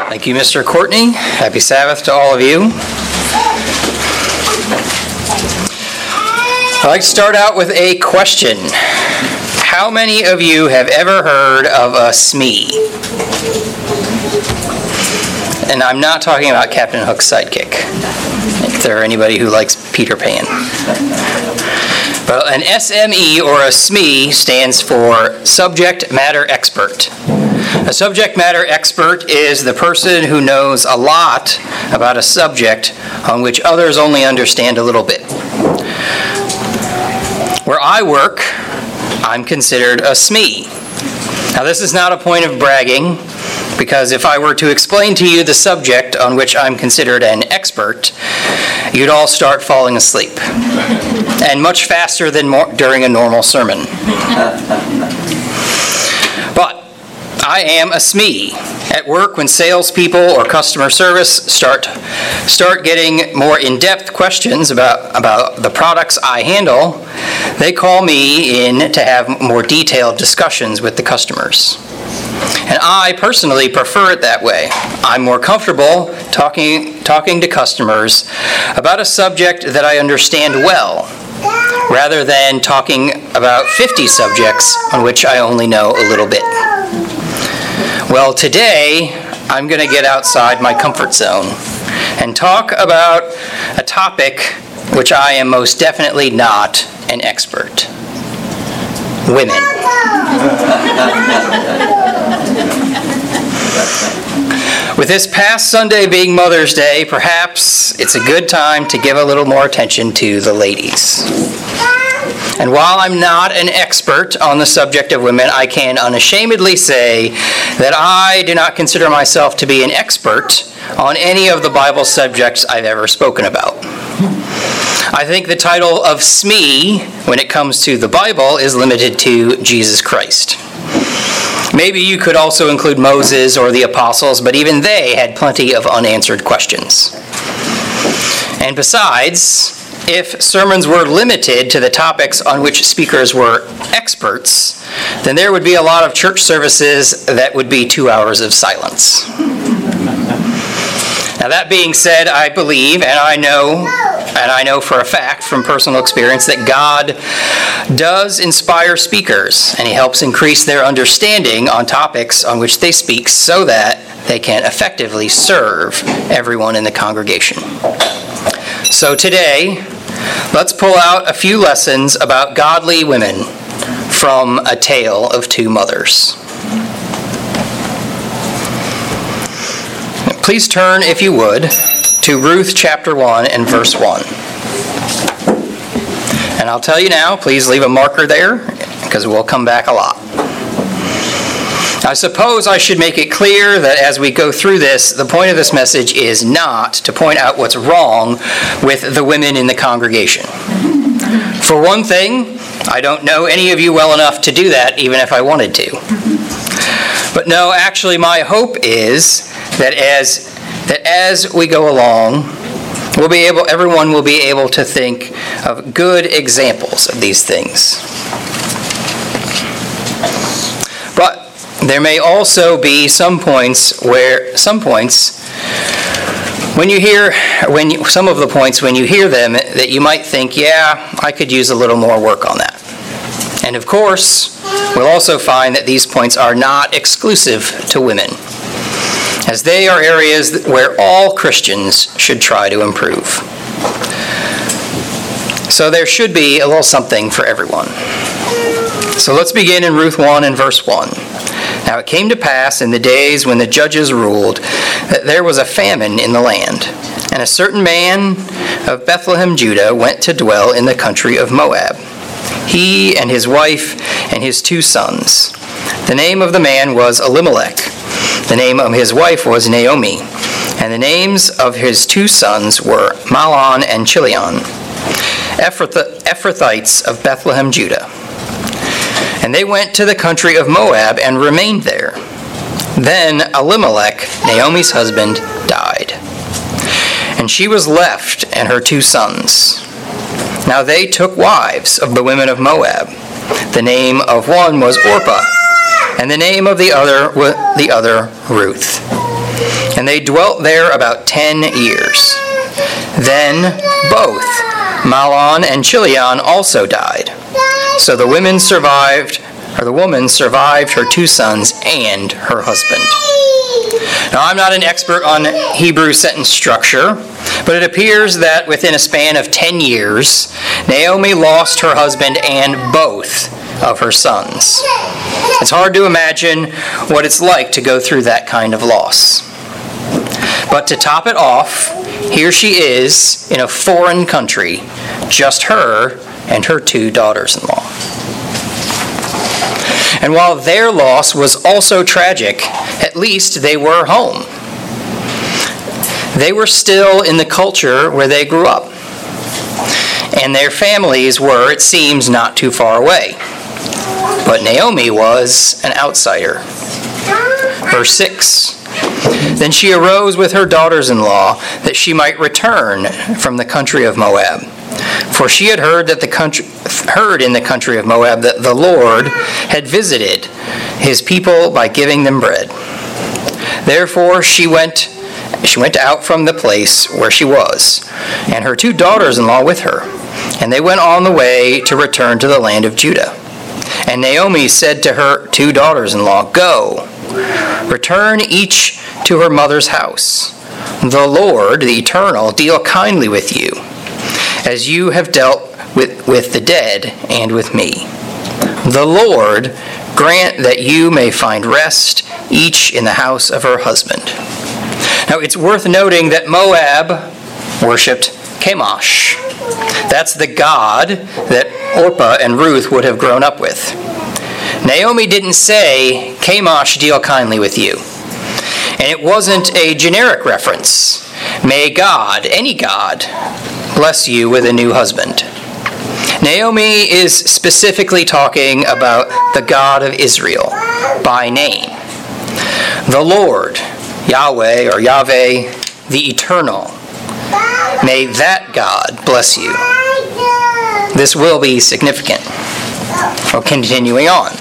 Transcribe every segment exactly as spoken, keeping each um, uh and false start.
Thank you, Mister Courtney. Happy Sabbath to all of you. I'd like to start out with a question. How many of you have ever heard of a S M E? And I'm not talking about Captain Hook's sidekick, if there are anybody who likes Peter Pan. But an S M E or a S M E stands for Subject Matter Expert. A subject matter expert is the person who knows a lot about a subject on which others only understand a little bit. Where I work, I'm considered a S M E. Now, this is not a point of bragging, because if I were to explain to you the subject on which I'm considered an expert, you'd all start falling asleep, and much faster than more during a normal sermon. But I am a S M E. At work, when salespeople or customer service start start getting more in-depth questions about, about the products I handle, they call me in to have more detailed discussions with the customers. And I personally prefer it that way. I'm more comfortable talking talking to customers about a subject that I understand well, rather than talking about fifty subjects on which I only know a little bit. Well, today, I'm going to get outside my comfort zone and talk about a topic which I am most definitely not an expert. Women. With this past Sunday being Mother's Day, perhaps it's a good time to give a little more attention to the ladies. And while I'm not an expert on the subject of women, I can unashamedly say that I do not consider myself to be an expert on any of the Bible subjects I've ever spoken about. I think the title of S M E, when it comes to the Bible, is limited to Jesus Christ. Maybe you could also include Moses or the apostles, but even they had plenty of unanswered questions. And besides, if sermons were limited to the topics on which speakers were experts, then there would be a lot of church services that would be two hours of silence. Now, that being said, I believe, and I know, and I know for a fact from personal experience, that God does inspire speakers, and He helps increase their understanding on topics on which they speak so that they can effectively serve everyone in the congregation. So today, let's pull out a few lessons about godly women from A Tale of Two Mothers. Please turn, if you would, to Ruth chapter one and verse one. And I'll tell you now, please leave a marker there, because we'll come back a lot. I suppose I should make it clear that as we go through this, the point of this message is not to point out what's wrong with the women in the congregation. For one thing, I don't know any of you well enough to do that, even if I wanted to. But no, actually, my hope is that as that as we go along, we'll be able, everyone will be able to think of good examples of these things. But there may also be some points where some points when you hear when you, some of the points when you hear them that you might think, yeah, I could use a little more work on that. And of course, we'll also find that these points are not exclusive to women, as they are areas where all Christians should try to improve. So there should be a little something for everyone. So let's begin in Ruth one and verse one. Now it came to pass in the days when the judges ruled that there was a famine in the land, and a certain man of Bethlehem, Judah, went to dwell in the country of Moab, he and his wife and his two sons. The name of the man was Elimelech. The name of his wife was Naomi, and the names of his two sons were Mahlon and Chilion, Ephrathites of Bethlehem, Judah. And they went to the country of Moab and remained there. Then Elimelech, Naomi's husband, died, and she was left and her two sons. Now they took wives of the women of Moab. The name of one was Orpah, and the name of the other was the other Ruth. And they dwelt there about ten years. Then both Mahlon and Chilion also died. So the women survived, or the woman survived her two sons and her husband. Now, I'm not an expert on Hebrew sentence structure, but it appears that within a span of ten years, Naomi lost her husband and both of her sons. It's hard to imagine what it's like to go through that kind of loss. But to top it off, here she is in a foreign country, just her and her two daughters-in-law. And while their loss was also tragic, at least they were home. They were still in the culture where they grew up. And their families were, it seems, not too far away. But Naomi was an outsider. Verse six. Then she arose with her daughters-in-law that she might return from the country of Moab. For she had heard that the country, heard in the country of Moab that the Lord had visited his people by giving them bread. Therefore she went, she went out from the place where she was, and her two daughters-in-law with her, and they went on the way to return to the land of Judah. And Naomi said to her two daughters-in-law, "Go, return each to her mother's house. The Lord, the Eternal, deal kindly with you, as you have dealt with, with the dead and with me. The Lord grant that you may find rest, each in the house of her husband." Now it's worth noting that Moab worshipped Chemosh. That's the god that Orpah and Ruth would have grown up with. Naomi didn't say, "Chemosh, deal kindly with you." And it wasn't a generic reference. May God, any God, bless you with a new husband. Naomi is specifically talking about the God of Israel by name. The Lord, Yahweh or Yahweh, the Eternal. May that God bless you. This will be significant. Well, continuing on.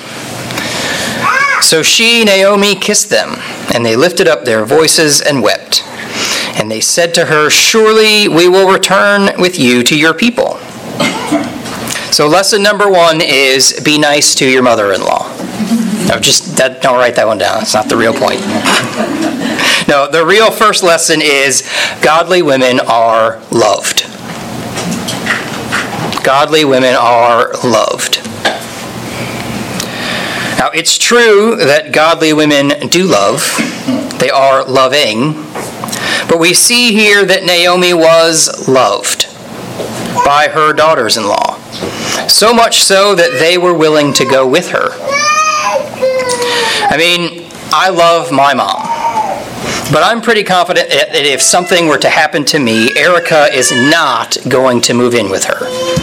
So she, Naomi, kissed them, and they lifted up their voices and wept. And they said to her, "Surely we will return with you to your people." So lesson number one is be nice to your mother-in-law. No, just that, don't write that one down. It's not the real point. No, the real first lesson is godly women are loved. Godly women are loved. Now, it's true that godly women do love. They are loving. But we see here that Naomi was loved by her daughters-in-law. So much so that they were willing to go with her. I mean, I love my mom. But I'm pretty confident that if something were to happen to me, Erica is not going to move in with her.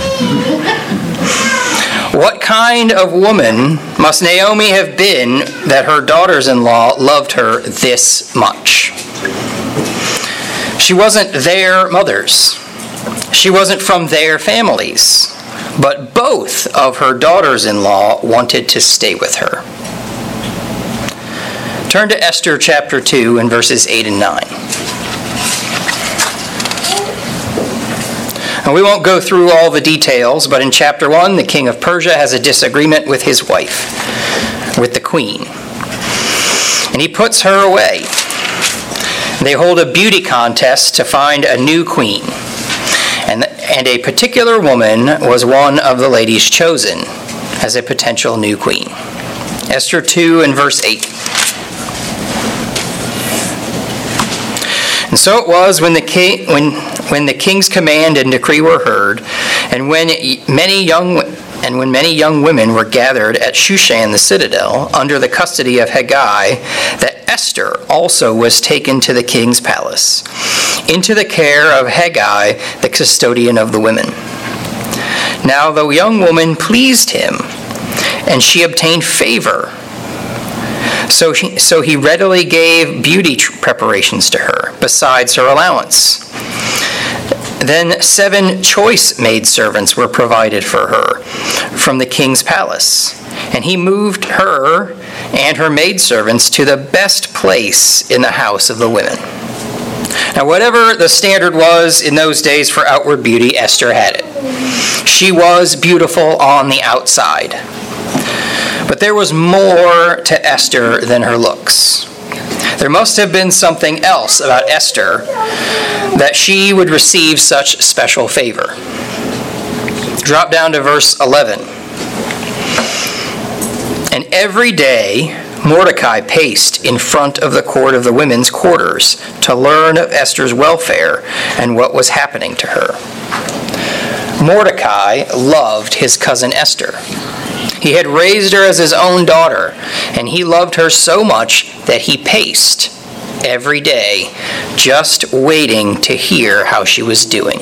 What kind of woman must Naomi have been that her daughters-in-law loved her this much? She wasn't their mothers. She wasn't from their families. But both of her daughters-in-law wanted to stay with her. Turn to Esther chapter two and verses eight and nine. And we won't go through all the details, but in chapter one, the king of Persia has a disagreement with his wife, with the queen. And he puts her away. They hold a beauty contest to find a new queen. And, and a particular woman was one of the ladies chosen as a potential new queen. Esther two and verse eight. And so it was when the king, when when the king's command and decree were heard, and when many young and when many young women were gathered at Shushan the citadel under the custody of Hegai, that Esther also was taken to the king's palace, into the care of Hegai, the custodian of the women. Now the young woman pleased him, and she obtained favor. So he, so he readily gave beauty preparations to her, besides her allowance. Then seven choice maidservants were provided for her from the king's palace, and he moved her and her maidservants to the best place in the house of the women. Now, whatever the standard was in those days for outward beauty, Esther had it. She was beautiful on the outside. But there was more to Esther than her looks. There must have been something else about Esther that she would receive such special favor. Drop down to verse eleven. And every day Mordecai paced in front of the court of the women's quarters to learn of Esther's welfare and what was happening to her. Mordecai loved his cousin Esther. He had raised her as his own daughter, and he loved her so much that he paced every day, just waiting to hear how she was doing.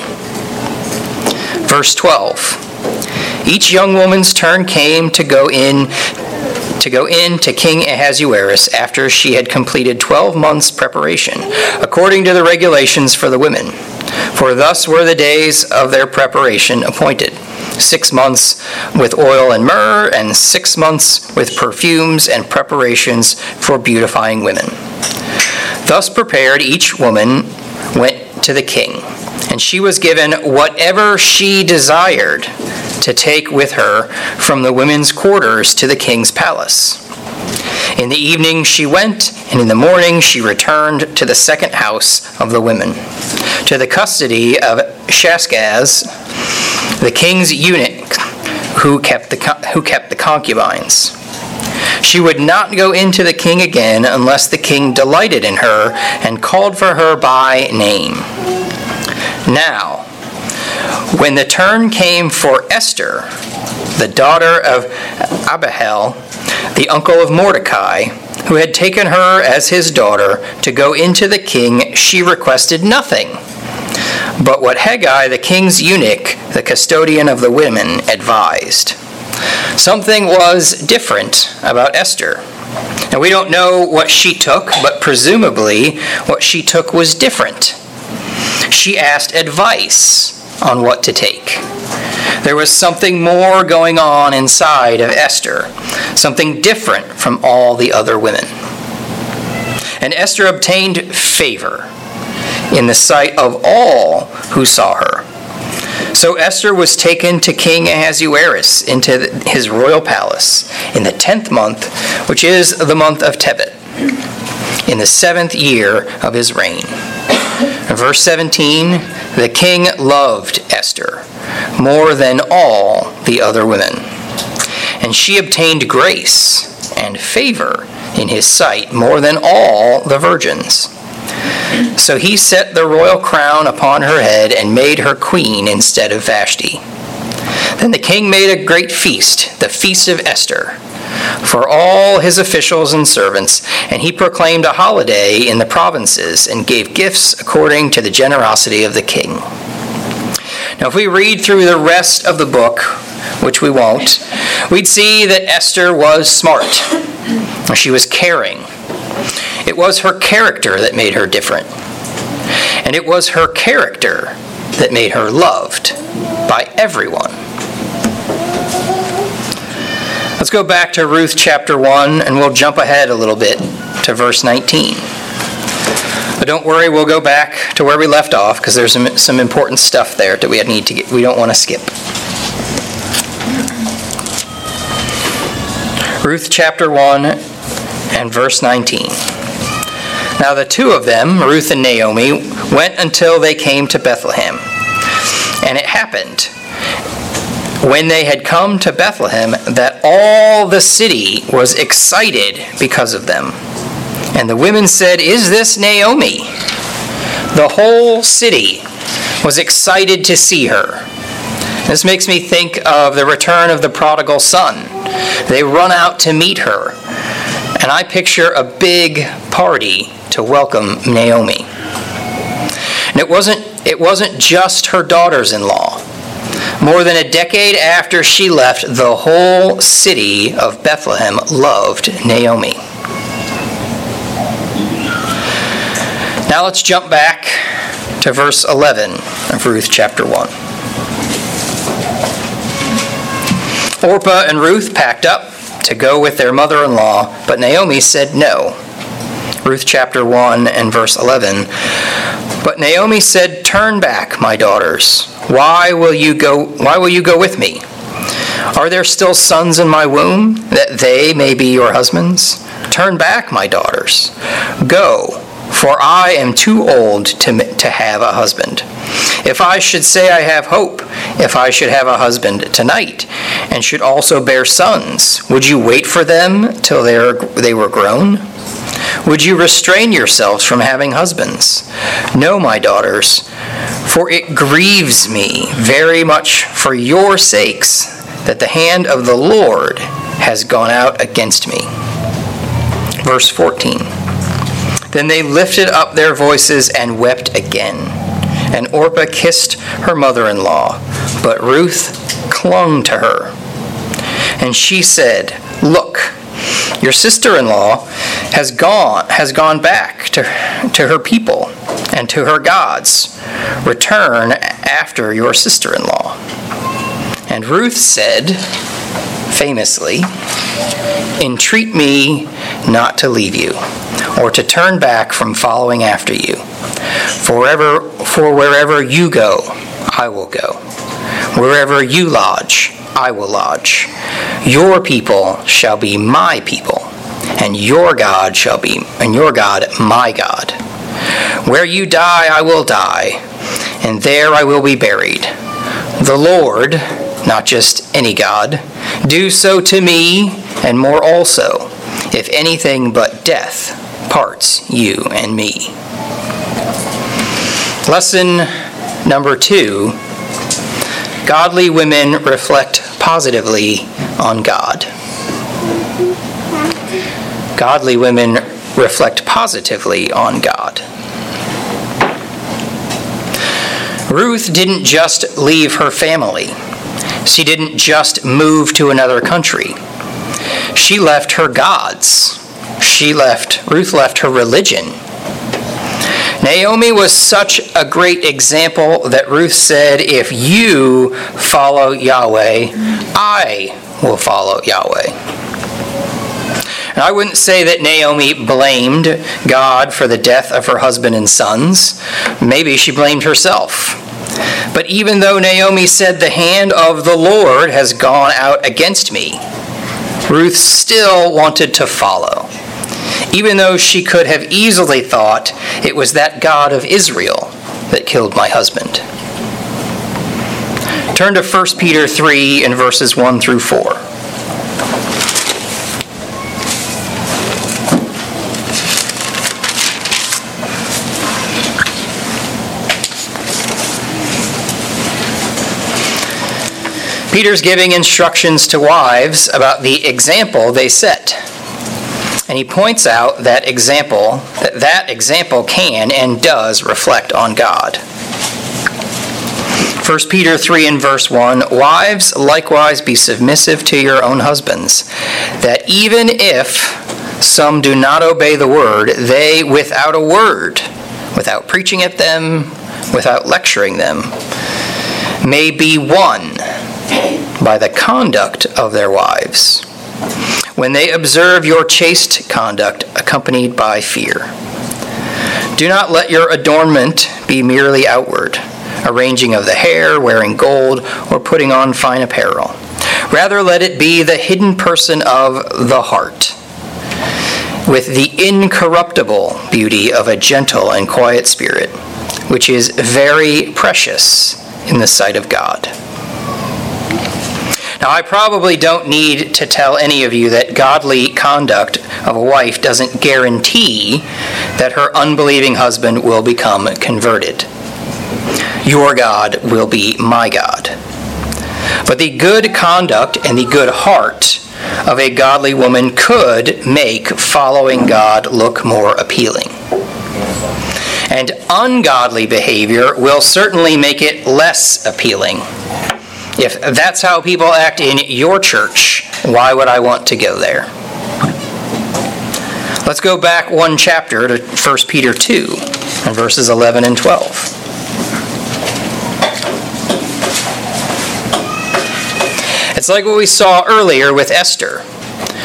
Verse twelve. Each young woman's turn came to go in to go in to King Ahasuerus after she had completed twelve months' preparation, according to the regulations for the women. For thus were the days of their preparation appointed, six months with oil and myrrh, and six months with perfumes and preparations for beautifying women. Thus prepared, each woman went to the king, and she was given whatever she desired to take with her from the women's quarters to the king's palace. In the evening she went, and in the morning she returned to the second house of the women, to the custody of Shashgaz, the king's eunuch, who kept the who kept the concubines. She would not go into the king again unless the king delighted in her and called for her by name. Now, when the turn came for Esther, the daughter of Abihail, the uncle of Mordecai, who had taken her as his daughter to go into the king, she requested nothing but what Hegai, the king's eunuch, the custodian of the women, advised. Something was different about Esther. And we don't know what she took, but presumably what she took was different. She asked advice on what to take. There was something more going on inside of Esther, something different from all the other women. And Esther obtained favor in the sight of all who saw her. So Esther was taken to King Ahasuerus into his royal palace in the tenth month, which is the month of Tebet, in the seventh year of his reign. Verse seventeen, the king loved Esther more than all the other women, and she obtained grace and favor in his sight more than all the virgins. So he set the royal crown upon her head and made her queen instead of Vashti. Then the king made a great feast, the Feast of Esther, for all his officials and servants, and he proclaimed a holiday in the provinces and gave gifts according to the generosity of the king. Now, if we read through the rest of the book, which we won't, we'd see that Esther was smart. She was caring. It was her character that made her different. And it was her character that made her loved by everyone. Let's go back to Ruth chapter one, and we'll jump ahead a little bit to verse nineteen. But don't worry, we'll go back to where we left off, because there's some, some important stuff there that we need to get, we don't want to skip. Ruth chapter one and verse nineteen. Now the two of them, Ruth and Naomi, went until they came to Bethlehem. And it happened, when they had come to Bethlehem, that all the city was excited because of them. And the women said, "Is this Naomi?" The whole city was excited to see her. This makes me think of the return of the prodigal son. They run out to meet her, and I picture a big party to welcome Naomi. And it wasn't, it wasn't just her daughters-in-law. More than a decade after she left, the whole city of Bethlehem loved Naomi. Now let's jump back to verse eleven of Ruth chapter one. Orpah and Ruth packed up to go with their mother-in-law, but Naomi said no. Ruth chapter one and verse eleven. But Naomi said, "Turn back, my daughters. Why will you go, why will you go with me? Are there still sons in my womb, that they may be your husbands? Turn back, my daughters. Go, for I am too old to, to have a husband. If I should say I have hope, if I should have a husband tonight, and should also bear sons, would you wait for them till they are, they were grown? Would you restrain yourselves from having husbands? No, my daughters, for it grieves me very much for your sakes that the hand of the Lord has gone out against me." Verse fourteen. Then they lifted up their voices and wept again. And Orpah kissed her mother-in-law, but Ruth clung to her. And she said, "Look, your sister-in-law has gone has gone back to, to her people and to her gods. Return after your sister-in-law." And Ruth said, famously, "Entreat me not to leave you, or to turn back from following after you. Forever, for wherever you go, I will go. Wherever you lodge, I will lodge. Your people shall be my people, and your God shall be, and your God my God. Where you die, I will die, and there I will be buried. The Lord," not just any God, "do so to me, and more also, if anything but death parts you and me." Lesson number two: godly women reflect positively on God. Godly women reflect positively on God. Ruth didn't just leave her family. She didn't just move to another country. She left her gods. She left, Ruth left her religion. Naomi was such a great example that Ruth said, "If you follow Yahweh, I will follow Yahweh." And I wouldn't say that Naomi blamed God for the death of her husband and sons. Maybe she blamed herself. But even though Naomi said, "The hand of the Lord has gone out against me," Ruth still wanted to follow, even though she could have easily thought it was that God of Israel that killed my husband. Turn to First Peter three and verses one through four. Peter's giving instructions to wives about the example they set. And he points out that example, that that example can and does reflect on God. First Peter three and verse one, "Wives, likewise be submissive to your own husbands, that even if some do not obey the word, they without a word, without preaching at them, without lecturing them, may be won by the conduct of their wives, when they observe your chaste conduct accompanied by fear. Do not let your adornment be merely outward, arranging of the hair, wearing gold, or putting on fine apparel. Rather let it be the hidden person of the heart, with the incorruptible beauty of a gentle and quiet spirit, which is very precious in the sight of God." Now, I probably don't need to tell any of you that godly conduct of a wife doesn't guarantee that her unbelieving husband will become converted. Your God will be my God. But the good conduct and the good heart of a godly woman could make following God look more appealing. And ungodly behavior will certainly make it less appealing. If that's how people act in your church, why would I want to go there? Let's go back one chapter to First Peter two, and verses eleven and twelve. It's like what we saw earlier with Esther.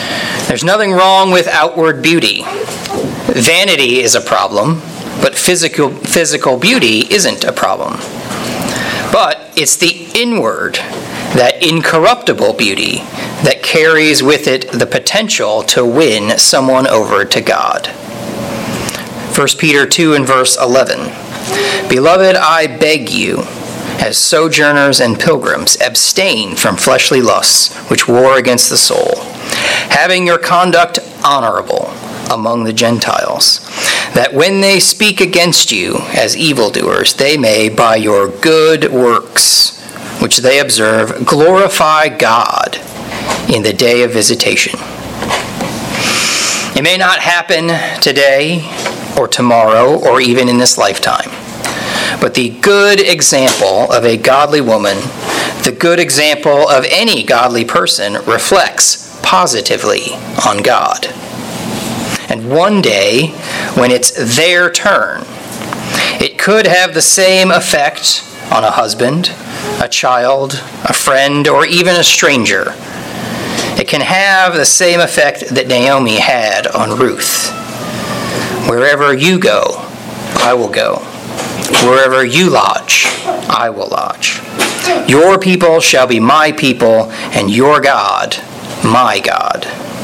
There's nothing wrong with outward beauty. Vanity is a problem, but physical, physical beauty isn't a problem. But it's the inward, that incorruptible beauty, that carries with it the potential to win someone over to God. First Peter two and verse eleven. Beloved, I beg you, as sojourners and pilgrims, abstain from fleshly lusts which war against the soul, having your conduct honorable among the Gentiles, that when they speak against you as evildoers, they may, by your good works, which they observe, glorify God in the day of visitation. It may not happen today or tomorrow or even in this lifetime, but the good example of a godly woman, the good example of any godly person, reflects positively on God. And one day, when it's their turn, it could have the same effect on a husband, a child, a friend, or even a stranger. It can have the same effect that Naomi had on Ruth. Wherever you go, I will go. Wherever you lodge, I will lodge. Your people shall be my people, and your God, my God.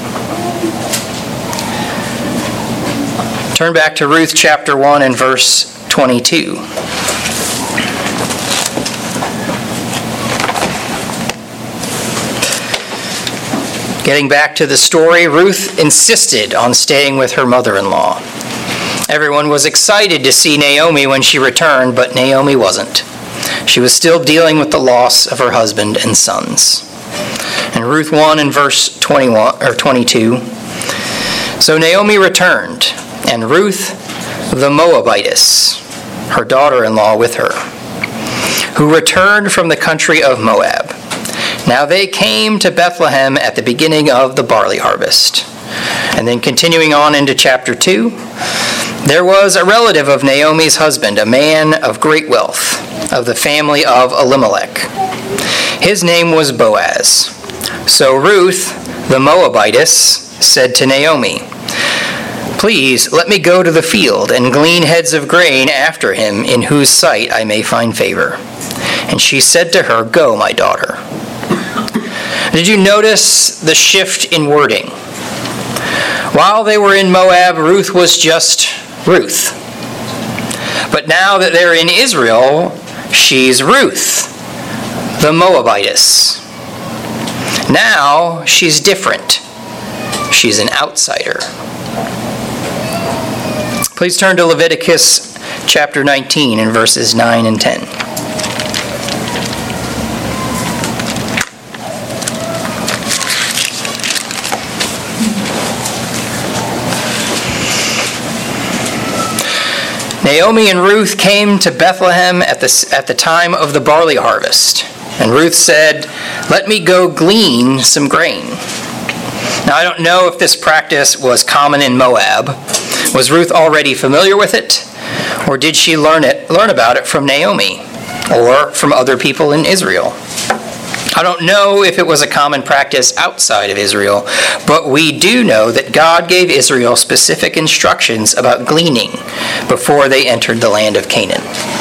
Turn back to Ruth chapter one and verse twenty-two. Getting back to the story, Ruth insisted on staying with her mother-in-law. Everyone was excited to see Naomi when she returned, but Naomi wasn't. She was still dealing with the loss of her husband and sons. In Ruth one and verse twenty-one or twenty-two, so Naomi returned, and Ruth the Moabitess, her daughter-in-law, with her, who returned from the country of Moab. Now they came to Bethlehem at the beginning of the barley harvest. And then continuing on into chapter two, there was a relative of Naomi's husband, a man of great wealth, of the family of Elimelech. His name was Boaz. So Ruth the Moabitess said to Naomi, please let me go to the field and glean heads of grain after him, in whose sight I may find favor. And she said to her, go, my daughter. Did you notice the shift in wording? While they were in Moab, Ruth was just Ruth. But now that they're in Israel, she's Ruth, the Moabitess. Now she's different. She's an outsider. Please turn to Leviticus chapter nineteen and verses nine and ten. Naomi and Ruth came to Bethlehem at the, at the time of the barley harvest. And Ruth said, let me go glean some grain. Now, I don't know if this practice was common in Moab. Was Ruth already familiar with it? Or did she learn it, learn about it from Naomi or from other people in Israel? I don't know if it was a common practice outside of Israel, but we do know that God gave Israel specific instructions about gleaning before they entered the land of Canaan.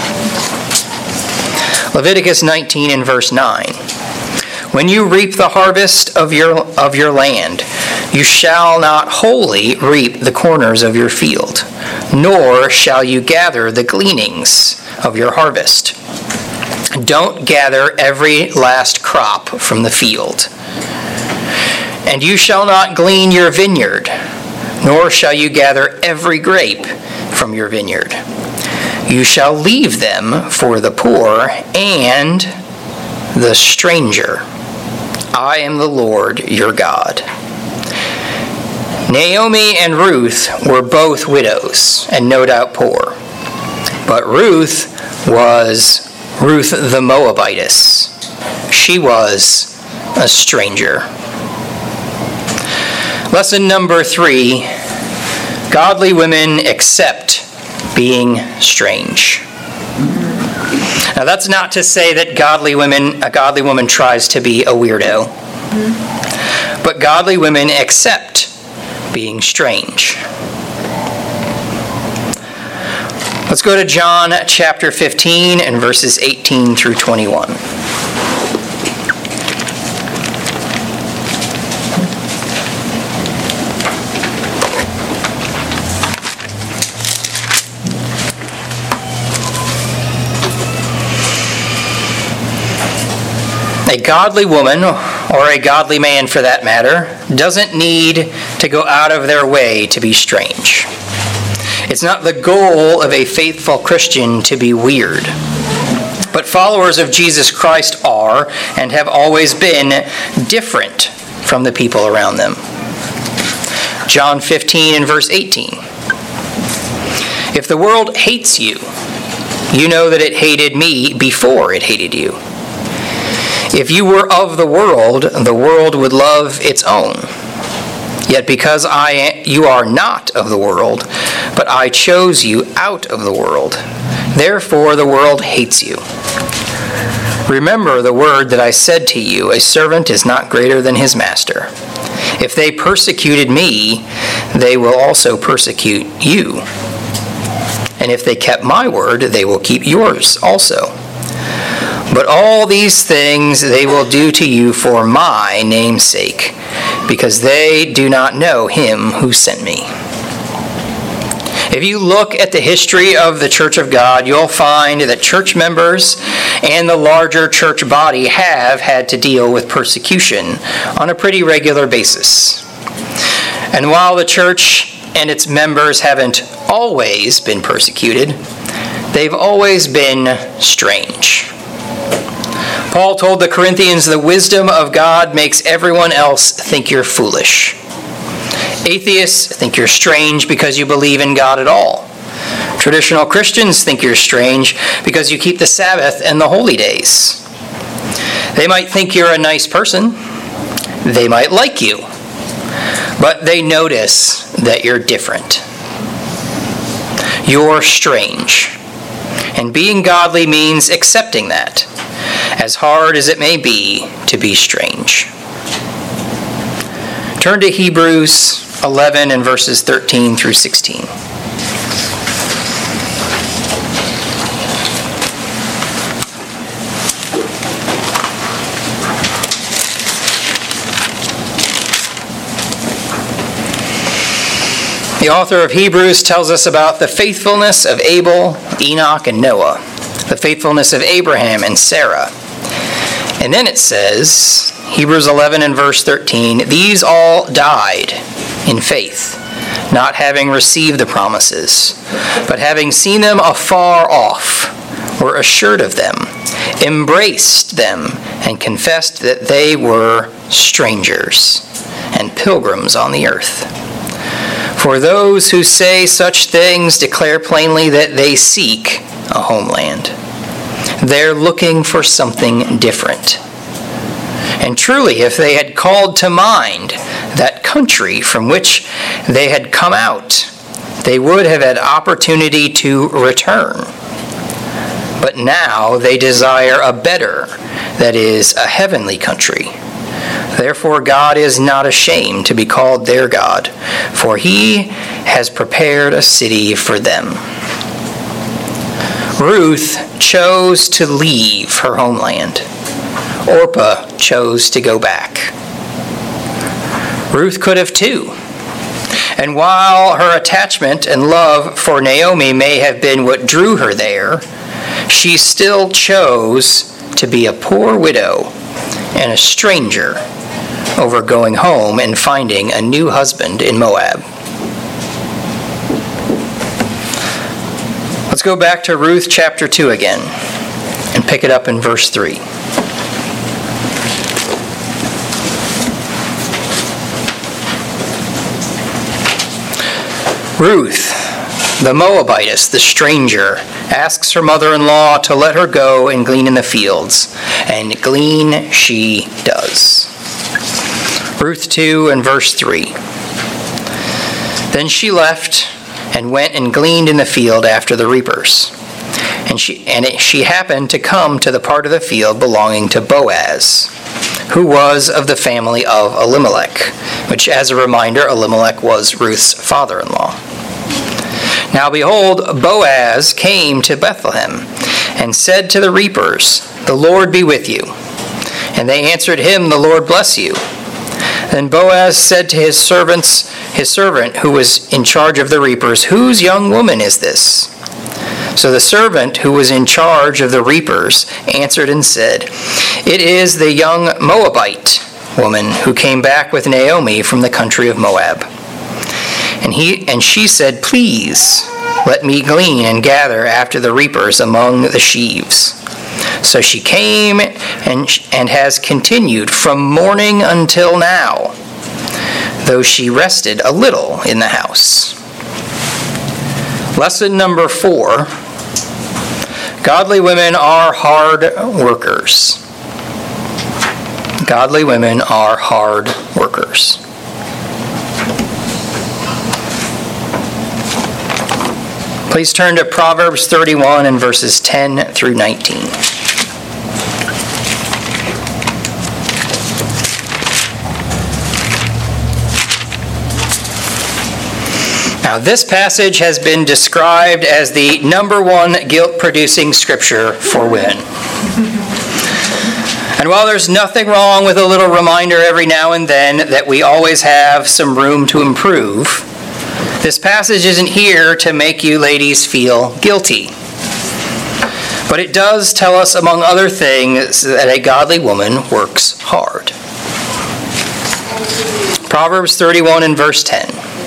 Leviticus nineteen and verse nine. When you reap the harvest of your, of your land, you shall not wholly reap the corners of your field, nor shall you gather the gleanings of your harvest. Don't gather every last crop from the field. And you shall not glean your vineyard, nor shall you gather every grape from your vineyard. You shall leave them for the poor and the stranger. I am the Lord your God. Naomi and Ruth were both widows, and no doubt poor. But Ruth was Ruth the Moabitess. She was a stranger. Lesson number three, godly women accept being strange. Now that's not to say that godly women, a godly woman tries to be a weirdo. But godly women accept being strange. Let's go to John chapter fifteen and verses eighteen through twenty-one. A godly woman, or a godly man for that matter, doesn't need to go out of their way to be strange. It's not the goal of a faithful Christian to be weird. But followers of Jesus Christ are, and have always been, different from the people around them. John fifteen and verse eighteen. If the world hates you, you know that it hated me before it hated you. If you were of the world, the world would love its own. Yet because I, you are not of the world, but I chose you out of the world, therefore the world hates you. Remember the word that I said to you, a servant is not greater than his master. If they persecuted me, they will also persecute you. And if they kept my word, they will keep yours also. But all these things they will do to you for my name's sake, because they do not know him who sent me. If you look at the history of the Church of God, you'll find that church members and the larger church body have had to deal with persecution on a pretty regular basis. And while the church and its members haven't always been persecuted, they've always been strange. Paul told the Corinthians, the wisdom of God makes everyone else think you're foolish. Atheists think you're strange because you believe in God at all. Traditional Christians think you're strange because you keep the Sabbath and the holy days. They might think you're a nice person. They might like you. But they notice that you're different. You're strange. And being godly means accepting that, as hard as it may be to be strange. Turn to Hebrews eleven and verses thirteen through sixteen. The author of Hebrews tells us about the faithfulness of Abel, Enoch, and Noah, the faithfulness of Abraham and Sarah. And then it says, Hebrews eleven and verse thirteen, these all died in faith, not having received the promises, but having seen them afar off, were assured of them, embraced them, and confessed that they were strangers and pilgrims on the earth. For those who say such things declare plainly that they seek a homeland. They're looking for something different. And truly, if they had called to mind that country from which they had come out, they would have had opportunity to return. But now they desire a better, that is, a heavenly country. Therefore God is not ashamed to be called their God, for he has prepared a city for them. Ruth chose to leave her homeland. Orpah chose to go back. Ruth could have too. And while her attachment and love for Naomi may have been what drew her there, she still chose to be a poor widow and a stranger over going home and finding a new husband in Moab. Let's go back to Ruth chapter two again and pick it up in verse three. Ruth, the Moabitess, the stranger, asks her mother-in-law to let her go and glean in the fields, and glean she does. Ruth two and verse three. Then she left and went and gleaned in the field after the reapers. And she and it, she happened to come to the part of the field belonging to Boaz. who was of the family of Elimelech, which, as a reminder, Elimelech was Ruth's father-in-law. Now behold, Boaz came to Bethlehem and said to the reapers, "The Lord be with you." And they answered him, "The Lord bless you." Then Boaz said to his servants, his servant who was in charge of the reapers, "Whose young woman is this?" So the servant who was in charge of the reapers answered and said, "It is the young Moabite woman who came back with Naomi from the country of Moab." And he and she said, "Please, let me glean and gather after the reapers among the sheaves." So she came and, and has continued from morning until now, though she rested a little in the house. Lesson number four. Godly women are hard workers. Godly women are hard workers. Please turn to Proverbs thirty-one and verses ten through nineteen. Now, this passage has been described as the number one guilt-producing scripture for women. And while there's nothing wrong with a little reminder every now and then that we always have some room to improve, this passage isn't here to make you ladies feel guilty. But it does tell us, among other things, that a godly woman works hard. Proverbs thirty-one and verse ten.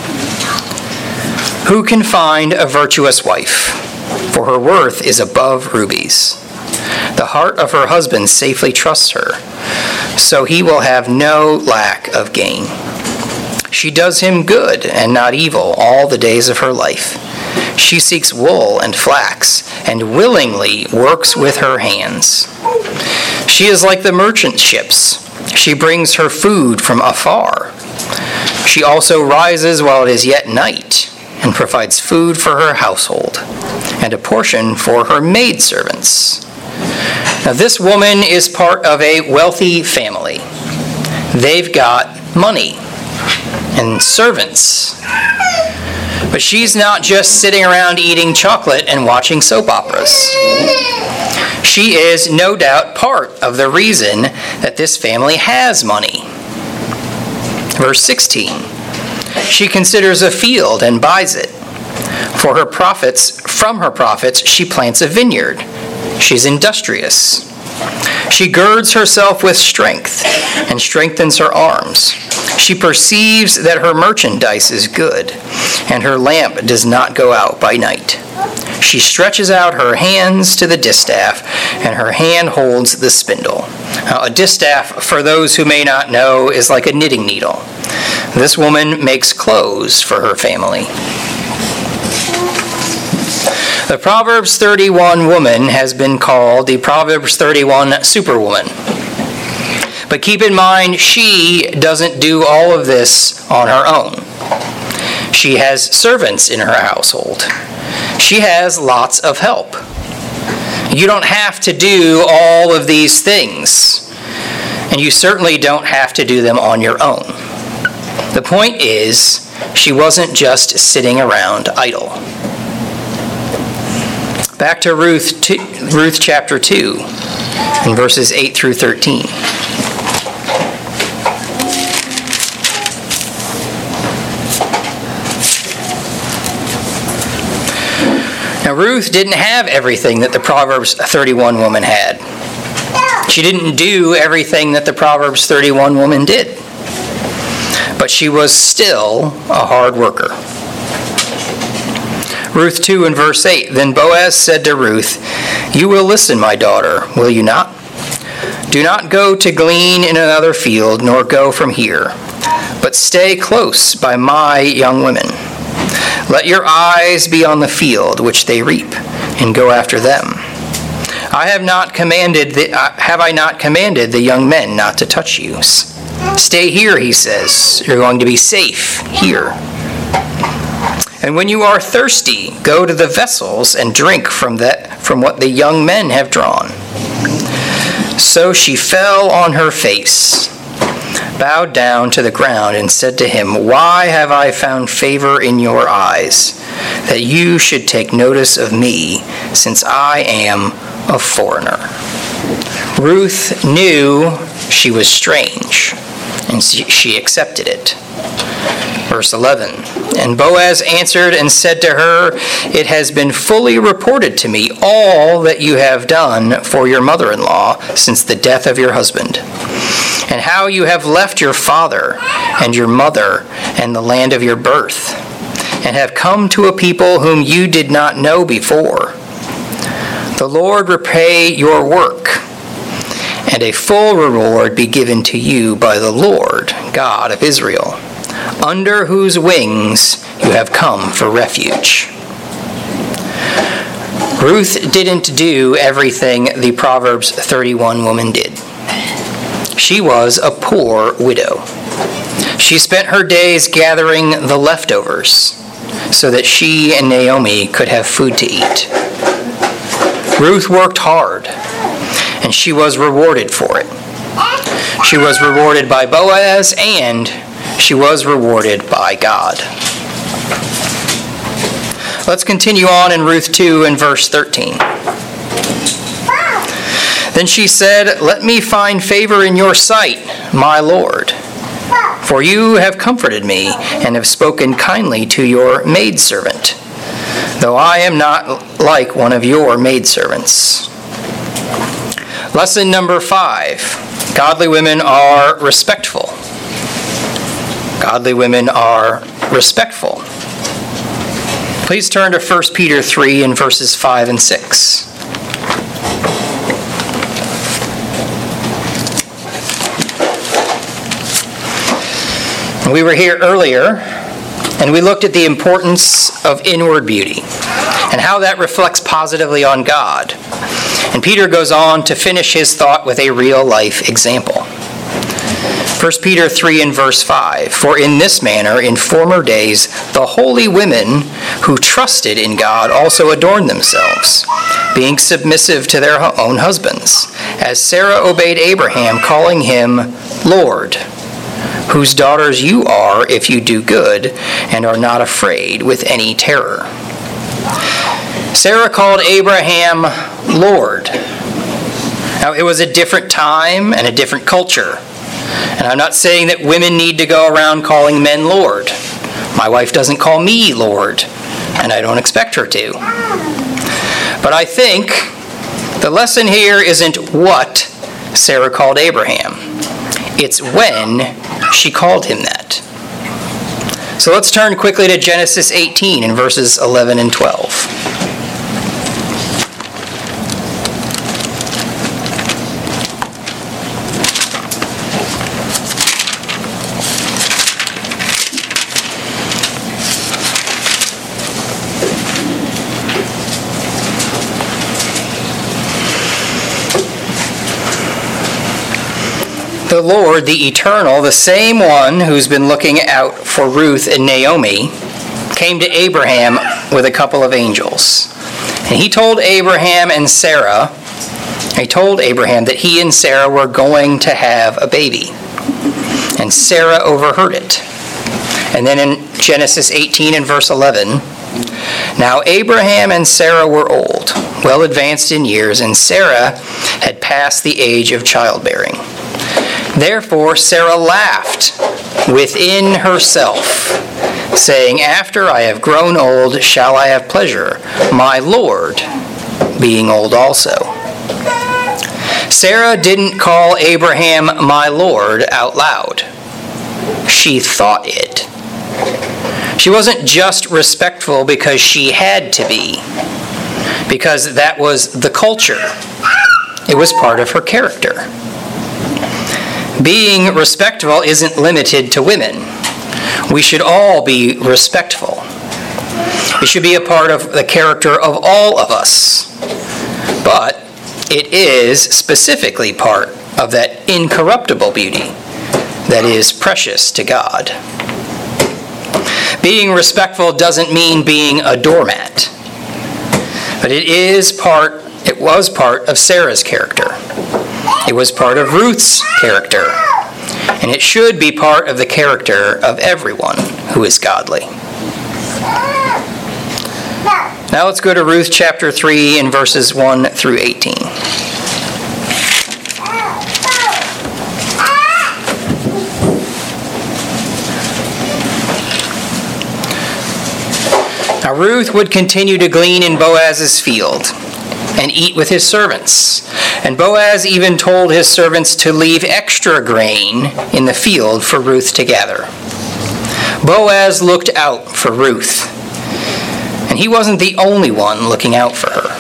Who can find a virtuous wife? For her worth is above rubies. The heart of her husband safely trusts her, so he will have no lack of gain. She does him good and not evil all the days of her life. She seeks wool and flax and willingly works with her hands. She is like the merchant ships. She brings her food from afar. She also rises while it is yet night and provides food for her household and a portion for her maidservants. Now, this woman is part of a wealthy family. They've got money and servants. But she's not just sitting around eating chocolate and watching soap operas. She is no doubt part of the reason that this family has money. Verse sixteen. She considers a field and buys it. For her profits, from her profits, she plants a vineyard. She's industrious. She girds herself with strength and strengthens her arms. She perceives that her merchandise is good, and her lamp does not go out by night. She stretches out her hands to the distaff, and her hand holds the spindle. Now, a distaff, for those who may not know, is like a knitting needle. This woman makes clothes for her family. The Proverbs thirty-one woman has been called the Proverbs thirty-one superwoman. But keep in mind, she doesn't do all of this on her own. She has servants in her household. She has lots of help. You don't have to do all of these things, and you certainly don't have to do them on your own. The point is, she wasn't just sitting around idle. Back to Ruth, two, Ruth chapter two, in verses eight through thirteen. Now, Ruth didn't have everything that the Proverbs thirty-one woman had. She didn't do everything that the Proverbs thirty-one woman did. But she was still a hard worker. Ruth two and verse eight, Then Boaz said to Ruth, You will listen, my daughter, will you not? Do not go to glean in another field, nor go from here, but stay close by my young women. Let your eyes be on the field which they reap, and go after them. I have not commanded the, uh, have I not commanded the young men not to touch you? Stay here, he says. You're going to be safe here. And when you are thirsty, go to the vessels and drink from that from what the young men have drawn. So she fell on her face, bowed down to the ground, and said to him, "Why have I found favor in your eyes, that you should take notice of me, since I am a foreigner?" Ruth knew she was strange, and she accepted it. Verse eleven, "And Boaz answered and said to her, 'It has been fully reported to me all that you have done for your mother-in-law since the death of your husband, and how you have left your father and your mother and the land of your birth, and have come to a people whom you did not know before. The Lord repay your work, and a full reward be given to you by the Lord God of Israel, under whose wings you have come for refuge.'" Ruth didn't do everything the Proverbs thirty-one woman did. She was a poor widow. She spent her days gathering the leftovers so that she and Naomi could have food to eat. Ruth worked hard, and she was rewarded for it. She was rewarded by Boaz, and she was rewarded by God. Let's continue on in Ruth two and verse thirteen. "Then she said, 'Let me find favor in your sight, my Lord, for you have comforted me and have spoken kindly to your maidservant, though I am not like one of your maidservants.'" Lesson number five. Godly women are respectful. Godly women are respectful. Please turn to First Peter three and verses five and six. We were here earlier, and we looked at the importance of inward beauty and how that reflects positively on God. And Peter goes on to finish his thought with a real-life example. First Peter three and verse five, "For in this manner, in former days, the holy women who trusted in God also adorned themselves, being submissive to their own husbands, as Sarah obeyed Abraham, calling him Lord, whose daughters you are if you do good and are not afraid with any terror." Sarah called Abraham Lord. Now, it was a different time and a different culture. And I'm not saying that women need to go around calling men Lord. My wife doesn't call me Lord, and I don't expect her to. But I think the lesson here isn't what Sarah called Abraham. It's when she called him that. So let's turn quickly to Genesis eighteen in verses eleven and twelve. The Lord, the Eternal, the same one who's been looking out for Ruth and Naomi, came to Abraham with a couple of angels. And he told Abraham and Sarah, he told Abraham that he and Sarah were going to have a baby. And Sarah overheard it. And then in Genesis eighteen and verse eleven, "Now Abraham and Sarah were old, well advanced in years, and Sarah had passed the age of childbearing. Therefore Sarah laughed within herself, saying, 'After I have grown old, shall I have pleasure, my Lord being old also?'" Sarah didn't call Abraham my Lord out loud. She thought it. She wasn't just respectful because she had to be, because that was the culture. It was part of her character. Being respectful isn't limited to women. We should all be respectful. It should be a part of the character of all of us. But it is specifically part of that incorruptible beauty that is precious to God. Being respectful doesn't mean being a doormat. But it is part, it was part of Sarah's character. It was part of Ruth's character, and it should be part of the character of everyone who is godly. Now let's go to Ruth chapter three and verses one through eighteen. Now Ruth would continue to glean in Boaz's field and eat with his servants. And Boaz even told his servants to leave extra grain in the field for Ruth to gather. Boaz looked out for Ruth, and he wasn't the only one looking out for her.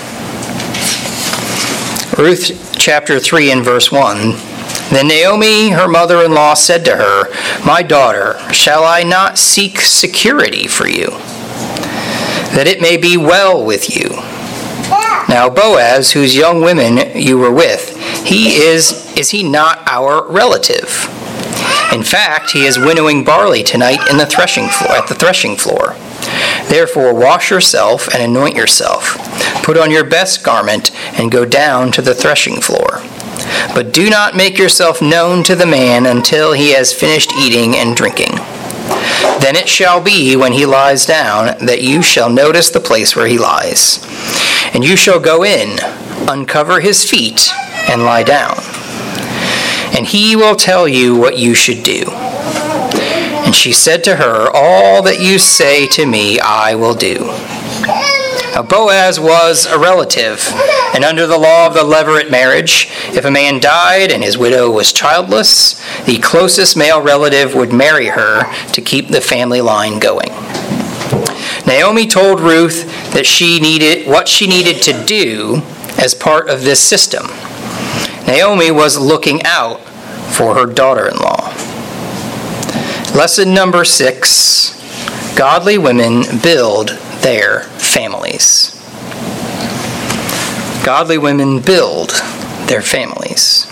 Ruth chapter three and verse one. Then Naomi, her mother-in-law, said to her, "My daughter, shall I not seek security for you, that it may be well with you? Now Boaz, whose young women you were with, he is, is he not our relative? In fact, he is winnowing barley tonight in the threshing floor, at the threshing floor. Therefore wash yourself and anoint yourself. Put on your best garment and go down to the threshing floor. But do not make yourself known to the man until he has finished eating and drinking. Then it shall be when he lies down that you shall notice the place where he lies. And you shall go in, uncover his feet, and lie down. And he will tell you what you should do." And she said to her, "All that you say to me I will do." Now Boaz was a relative, and under the law of the levirate marriage, if a man died and his widow was childless, the closest male relative would marry her to keep the family line going. Naomi told Ruth that she needed what she needed to do as part of this system. Naomi was looking out for her daughter-in-law. Lesson number six, godly women build their families. Godly women build their families.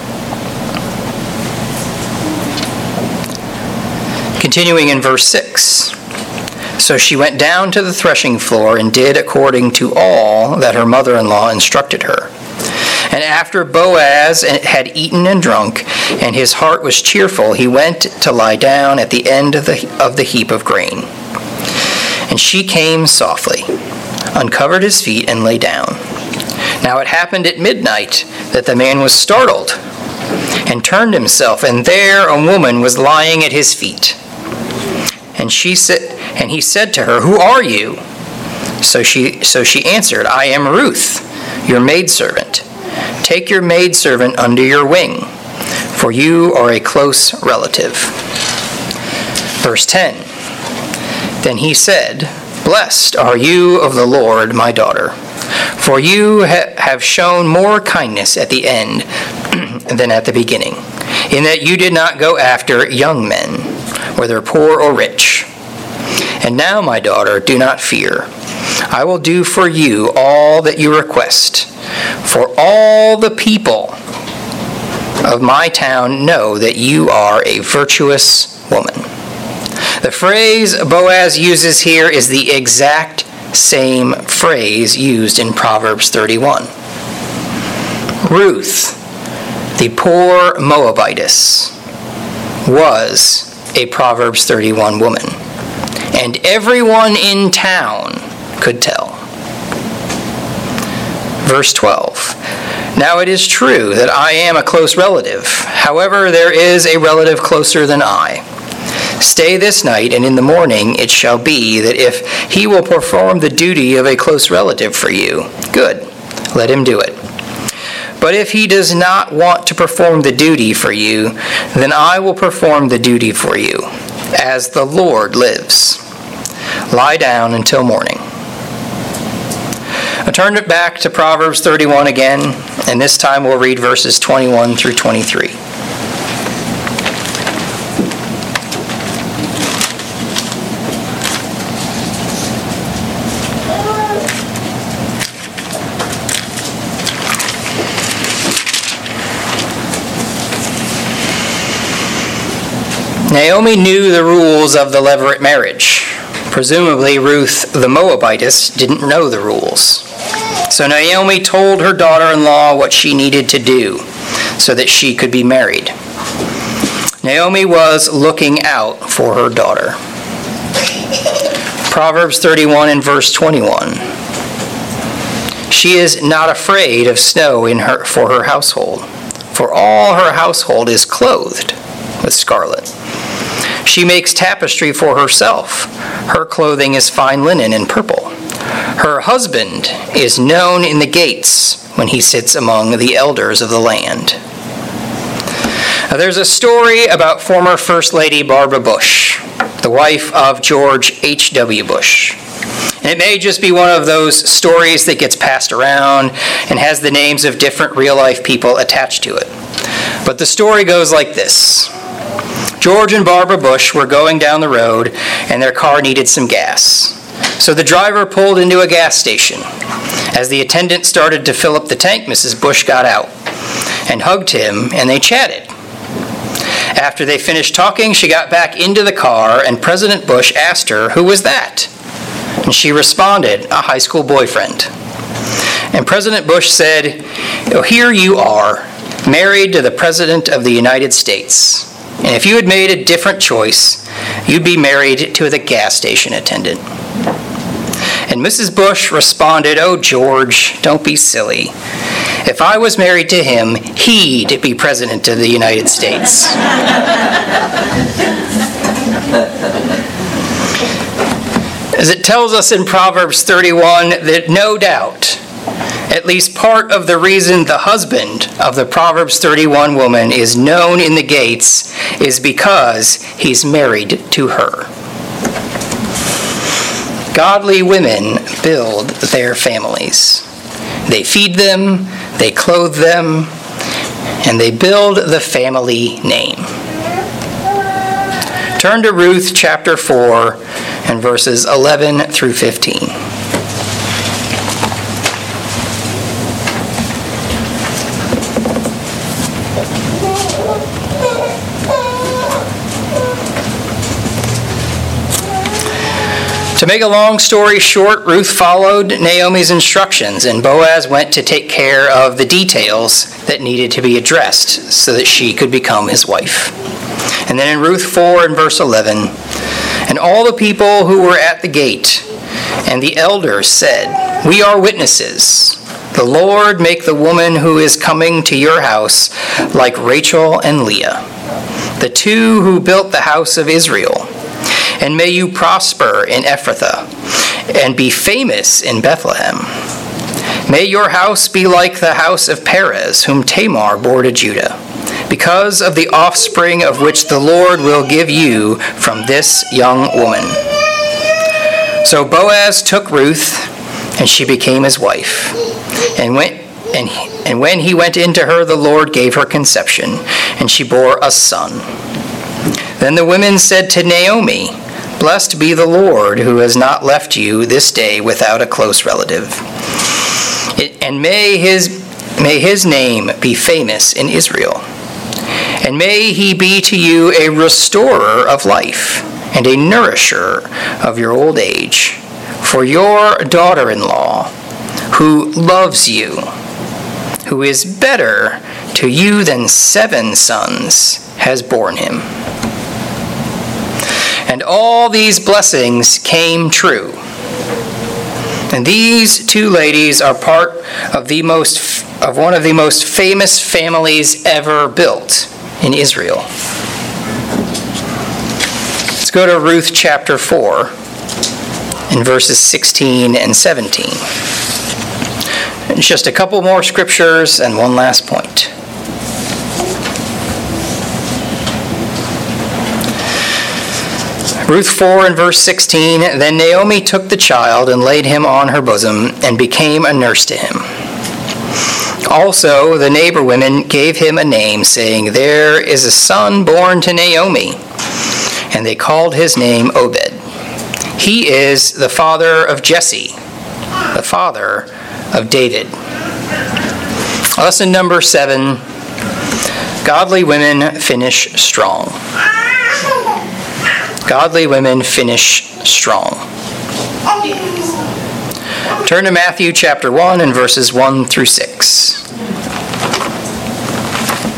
Continuing in verse six. So she went down to the threshing floor and did according to all that her mother-in-law instructed her. And after Boaz had eaten and drunk, and his heart was cheerful, he went to lie down at the end of the, of the heap of grain. And she came softly, uncovered his feet, and lay down. Now it happened at midnight that the man was startled and turned himself, and there a woman was lying at his feet. And she said, and he said to her, "Who are you?" So she, so she answered, "I am Ruth, your maidservant. Take your maidservant under your wing, for you are a close relative." Verse ten. Then he said, "Blessed are you of the Lord, my daughter, for you ha- have shown more kindness at the end than at the beginning, in that you did not go after young men, whether poor or rich. And now, my daughter, do not fear. I will do for you all that you request, for all the people of my town know that you are a virtuous woman." The phrase Boaz uses here is the exact same phrase used in Proverbs thirty-one. Ruth, the poor Moabitess, was a Proverbs thirty-one woman, and everyone in town could tell. Verse twelve. Now it is true that I am a close relative. However, there is a relative closer than I. Stay this night, and in the morning it shall be that if he will perform the duty of a close relative for you, good, let him do it. But if he does not want to perform the duty for you, then I will perform the duty for you, as the Lord lives. Lie down until morning. I turned it back to Proverbs thirty-one again, and this time we'll read verses twenty-one through twenty-three. Naomi knew the rules of the levirate marriage. Presumably, Ruth the Moabitess didn't know the rules. So Naomi told her daughter-in-law what she needed to do. so that she could be married. Naomi was looking out for her daughter. Proverbs thirty-one and verse twenty-one. She is not afraid of snow in her for her household, for all her household is clothed with scarlet. She makes tapestry for herself. Her clothing is fine linen and purple. Her husband is known in the gates when he sits among the elders of the land. Now, there's a story about former First Lady Barbara Bush, the wife of George H W Bush. And it may just be one of those stories that gets passed around and has the names of different real-life people attached to it. But the story goes like this. George and Barbara Bush were going down the road, and their car needed some gas. So the driver pulled into a gas station. As the attendant started to fill up the tank, Missus Bush got out and hugged him, and they chatted. After they finished talking, she got back into the car, and President Bush asked her, "Who was that?" And she responded, "A high school boyfriend." And President Bush said, "Oh, here you are, married to the President of the United States. And if you had made a different choice, you'd be married to the gas station attendant." And Missus Bush responded, "Oh, George, don't be silly. If I was married to him, he'd be President of the United States." As it tells us in Proverbs thirty-one, that no doubt, at least part of the reason the husband of the Proverbs thirty-one woman is known in the gates is because he's married to her. Godly women build their families. They feed them, they clothe them, and they build the family name. Turn to Ruth chapter four and verses eleven through fifteen. To make a long story short, Ruth followed Naomi's instructions, and Boaz went to take care of the details that needed to be addressed so that she could become his wife. And then in Ruth four and verse eleven, "And all the people who were at the gate and the elders said, 'We are witnesses. The Lord make the woman who is coming to your house like Rachel and Leah, the two who built the house of Israel. And may you prosper in Ephrathah and be famous in Bethlehem. May your house be like the house of Perez, whom Tamar bore to Judah, because of the offspring of which the Lord will give you from this young woman.' So Boaz took Ruth, and she became his wife. And went and, and when he went into her, the Lord gave her conception, and she bore a son. Then the women said to Naomi, 'Blessed be the Lord, who has not left you this day without a close relative. It, and may his, may his name be famous in Israel. And may he be to you a restorer of life and a nourisher of your old age. For your daughter-in-law, who loves you, who is better to you than seven sons, has borne him.' And all these blessings came true. And these two ladies are part of the most of one of the most famous families ever built in Israel. Let's go to Ruth chapter four in verses sixteen and seventeen. It's just a couple more scriptures and one last point. Ruth four and verse sixteen, "Then Naomi took the child and laid him on her bosom and became a nurse to him. Also the neighbor women gave him a name, saying, 'There is a son born to Naomi.' And they called his name Obed. He is the father of Jesse, the father of David." Lesson number seven, godly women finish strong. Godly women finish strong. Turn to Matthew chapter one and verses one through six.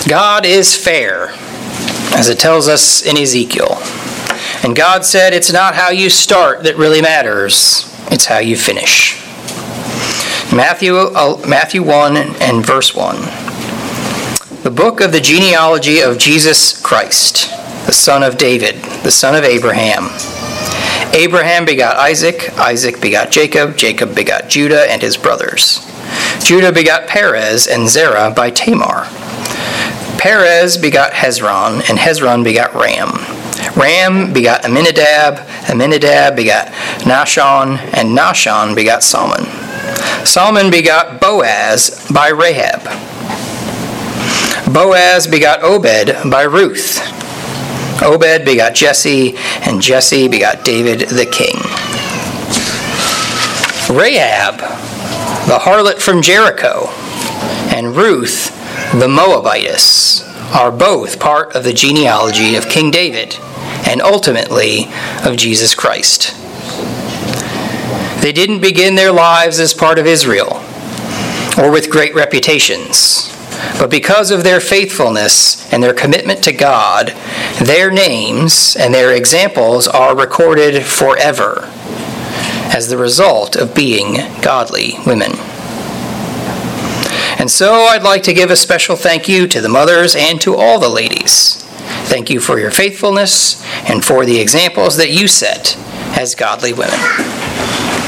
God is fair, as it tells us in Ezekiel. And God said it's not how you start that really matters, it's how you finish. Matthew, uh, Matthew one and verse one. The book of the genealogy of Jesus Christ, the son of David, the son of Abraham. Abraham begot Isaac, Isaac begot Jacob, Jacob begot Judah and his brothers. Judah begot Perez and Zerah by Tamar. Perez begot Hezron, and Hezron begot Ram. Ram begot Amminadab, Amminadab begot Nahshon, and Nahshon begot Salmon. Salmon begot Boaz by Rahab. Boaz begot Obed by Ruth. Obed begot Jesse, and Jesse begot David the king. Rahab, the harlot from Jericho, and Ruth, the Moabitess, are both part of the genealogy of King David and ultimately of Jesus Christ. They didn't begin their lives as part of Israel or with great reputations, but because of their faithfulness and their commitment to God, their names and their examples are recorded forever as the result of being godly women. And so I'd like to give a special thank you to the mothers and to all the ladies. Thank you for your faithfulness and for the examples that you set as godly women.